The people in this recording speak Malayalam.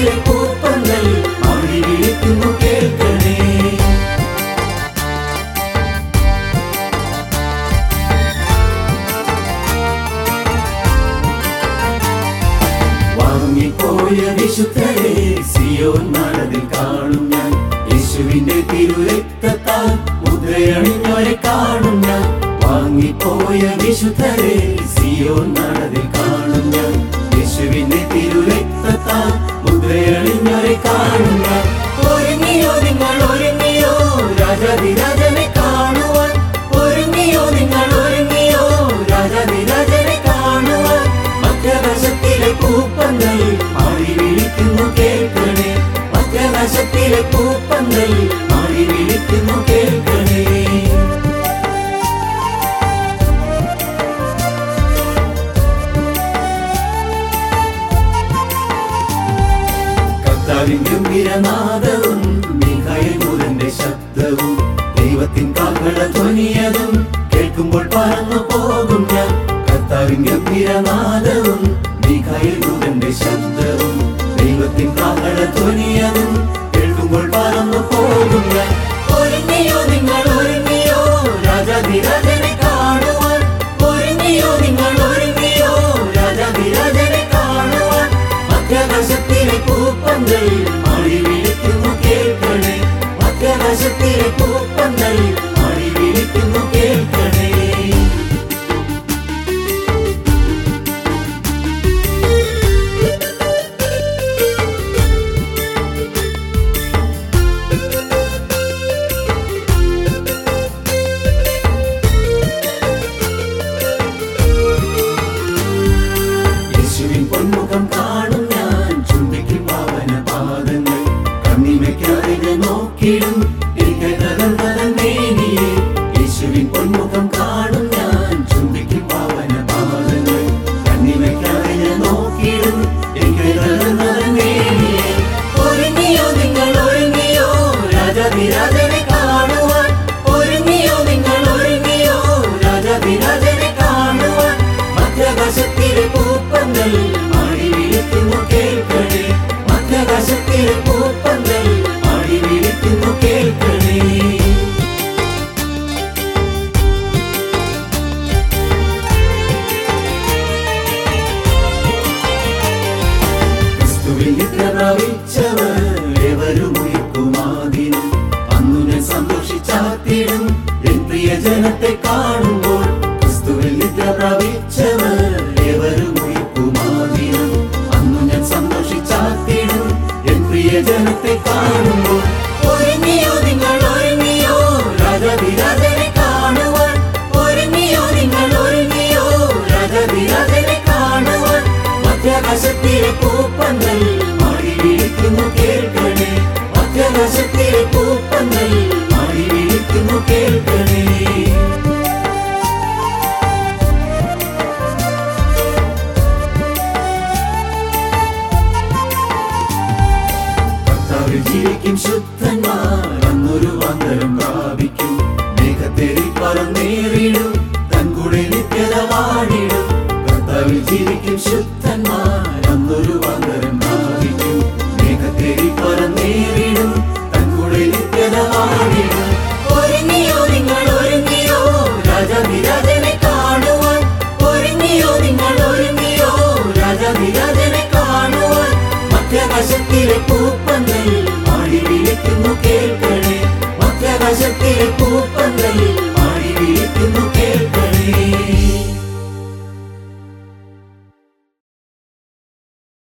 മധ്യാകാശത്തിലെ പൂപ്പന്തൽ ആടി വിളിക്കുന്നു കേൾക്കണേ. വാങ്ങിപ്പോയ വിശുദ്ധരെ സിയോൻ നാടതിൽ കാണും ഞാൻ. യേശുവിന്റെ തിരുരക്തത്താൽ മുദ്രയണിഞ്ഞവരെ കാണും ഞാൻ. വാങ്ങിപ്പോയ വിശുദ്ധരെ സിയോൻ നാടതിൽ കാണും ഞാൻ. യേശുവിന്റെ തിരുരക്തത്താൽ മുദ്രയണിഞ്ഞവരെ കാണും ഞാൻ. ഒരുങ്ങിയോ നിങ്ങൾ ഒരുങ്ങിയോ രാജാധിരാജനെ കാണുവാൻ. ഒരുങ്ങിയോ നിങ്ങൾ ഒരുങ്ങിയോ രാജാധിരാജനെ കാണുവാൻ. മധ്യാകാശത്തിലെ പൂപ്പന്തൽ ആടി വിളിക്കുന്നു കേൾക്കണേ. മധ്യാകാശത്തിലെ പൂപ്പന്തൽ ആടി വിളിക്കുന്നു കേൾക്കണേ. കർത്താവിൻ ഗംഭീരനാദവും മീഖായേൽ ദൂതന്റെ ശബ്ദവും ദൈവത്തിൻ കാഹള ധ്വനിയതും കേൾക്കുമ്പോൾ പറന്നു പോകും ഞാൻ. കർത്താവിൻ ഗംഭീരനാദവും മീഖായേൽ ദൂതന്റെ ശബ്ദവും ദൈവത്തിൻ കാഹള ധ്വനിയതും കേൾക്കുമ്പോൾ പറന്നു പോകും ഞാൻ. ഒരുങ്ങിയോ നിങ്ങൾ ഒരുങ്ങിയോ രാജാധിരാജനെ കാണുവാൻ. ഒരുങ്ങിയോ നിങ്ങൾ ഒരുങ്ങിയോ രാജാധിരാജനെ കാണുവാൻ. മധ്യാകാശത്തിലെ പൂപ്പന്തൽ ആടി വിളിക്കുന്നു കേൾക്കണേ. മധ്യാകാശത്തിലെ പൂപ്പന്തൽ ആടി വിളിക്കുന്നു കേൾക്കണേ. യേശുവിൻ പൊന്മുഖം കാണും ഞാൻ. ചുംബിക്കും പാവന പാദങ്ങൾ കണ്ണിമയ്ക്കാതെ നോക്കിടും മേനിയെ. യേശുവിൻ പൊന്മുഖം കാണും ഞാൻ. ചുംബിക്കും പാവന പാദങ്ങൾ കണ്ണിമയ്ക്കാതെ നോക്കിടും മേനിയെ. ഒരുങ്ങിയോ നിങ്ങൾ ഒരുങ്ങിയോ രാജാധിരാജനെ കാണുവാൻ. ഒരുങ്ങിയോ നിങ്ങൾ ഒരുങ്ങിയോ രാജാധിരാജനെ കാണുവാൻ. മധ്യാകാശത്തിലെ പൂപ്പന്തൽ ആടി വിളിക്കുന്നു കേൾക്കണേ. മധ്യാകാശത്തിലെ പൂപ്പന്തൽ ആടി വിളിക്കുന്നു കേൾക്കണേ. ക്രിസ്തുവിൽ നിദ്ര പ്രാപിച്ചവർ ഏവരും ഉയിർക്കുമാദിനം. അന്നു ഞാൻ സന്തോഷിച്ചാർത്തിടും എൻ പ്രിയജനത്തെ കാണുമ്പോൾ. ക്രിസ്തുവിൽ നിദ്ര പ്രാപിച്ചവർ ഏവരും ഉയിർക്കുമാദിനം. അന്നു ഞാൻ സന്തോഷിച്ചാർത്തിടും എൻ പ്രിയജനത്തെ കാണുമ്പോൾ. ഒരുങ്ങിയോ നിങ്ങൾ ഒരുങ്ങിയോ രാജാധിരാജനെ കാണുവാൻ. ഒരുങ്ങിയോ നിങ്ങൾ ഒരുങ്ങിയോ രാജാധിരാജനെ കാണുവാൻ. മധ്യാകാശത്തിലെ പൂപ്പന്തൽ ആടി വിളിക്കുന്നു കേൾക്കണേ. മധ്യാകാശത്തിലെ പൂപ്പന്തൽ ആടി വിളിക്കുന്നു കേൾക്കണേ. കർത്താവിൽ ജീവിക്കും ശുദ്ധന്മാർ അന്നൊരു വാന്തരം പ്രാപിക്കും. മേഘത്തേറി പറന്നേറിടും തൻകൂടെ നിത്യത വാണിടും. കർത്താവിൽ ജീവിക്കും ശുദ്ധന്മാർ അന്നൊരു വാന്തരം പ്രാപിക്കും. മേഘത്തേറി പറന്നേറിടും തൻകൂടെ നിത്യത വാണിടും. ഒരുങ്ങിയോ നിങ്ങൾ ഒരുങ്ങിയോ രാജാധിരാജനെ കാണുവാൻ. ഒരുങ്ങിയോ നിങ്ങൾ ഒരുങ്ങിയോ രാജാധിരാജനെ കാണുവാൻ. മധ്യാകാശത്തിലെ പൂപ്പന്തൽ ആടി വിളിക്കുന്നു കേൾക്കണേ. മധ്യാകാശത്തിലെ പൂപ്പന്തൽ